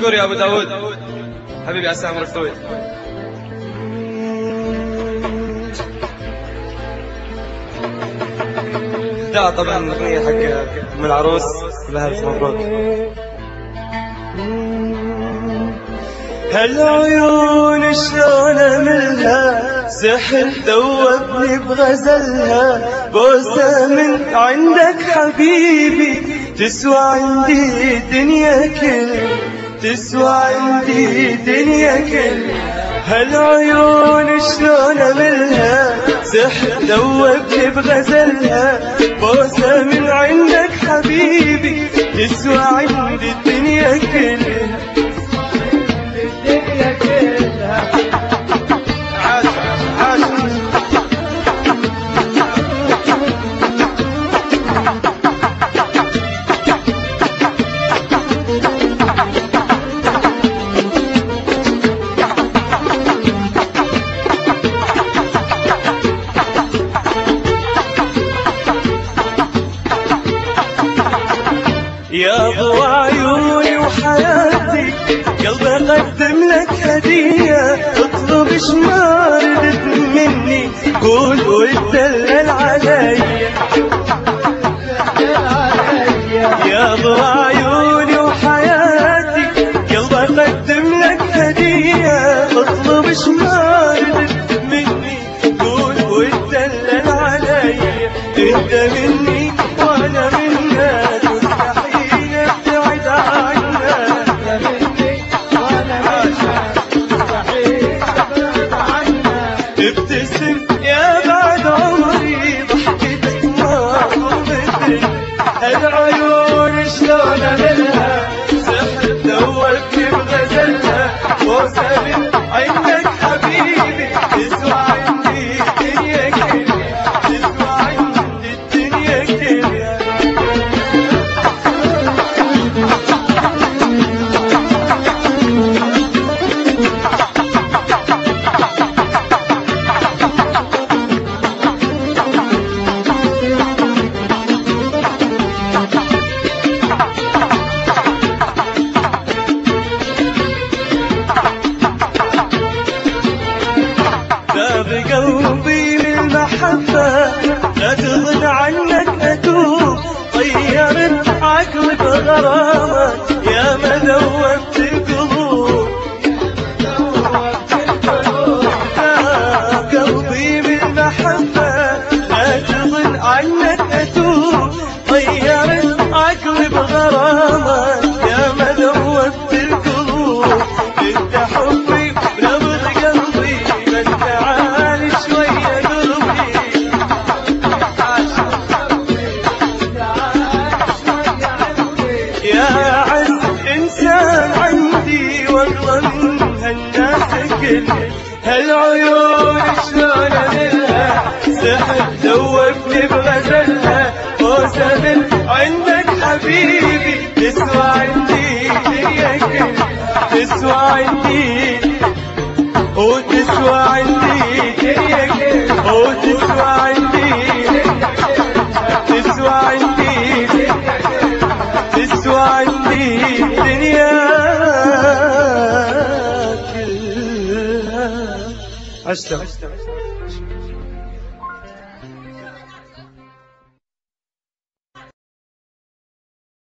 مشكور يا ابو داود حبيبي، عسى عمرك طويل. ده طبعا الاغنيه حق ام العروس، لها الف مبروك. هالعيون شلون املها، سحر ذوبني بغزلها، بوسه من عندك حبيبي تسوى عندي دنيا كل، تسوى عندي دنيا كل. هالعيون شلون املها، سحر ذوبني بغزلها، بوسه من عندك حبيبي تسوى عندي الدنيا كلها. يا ضوى عيوني وحياتي، قلبي اقدم لك هدية، اطلب ايش ما ردت مني، قول واتدلل علي. يا ضوى عيوني وحياتي، قلبي اقدم لك هدية، اطلب ايش ما ردت مني، قول واتدلل علي. انت مني وانا منك، ابتسم يا بعد عمري ضحكتك ما ضربتني. العيون شلون املها، سحر ذوبني بغزلها، بوسه من عندك حبيبي تسوى عندي الدنيا كلها، تسوى عندي الدنيا كلها. بقلبي من المحبة لا تظن عنك أتوب، طيرت عقلي بغرامة يا ما ذوبت القلوب. قلبي من المحبة لا تظن عنك أتوب، طيرت عقلي بغرامة يا ما ذوبت القلوب. انت حبي بنبض قلبي، انت عالي شوية قلبي، يا عز انسان عندي والله من هالناس كل. هالعيون شلون املها، سحر ذوبني بغزلها، بوسه من عندك حبيبي تسوى عندي دنيا كل، تسوى عندي وتسوى عندي دنيا كل، وتسوى عندي، تسوى عندي، تسوى عندي الدنيا كلها. عشتم.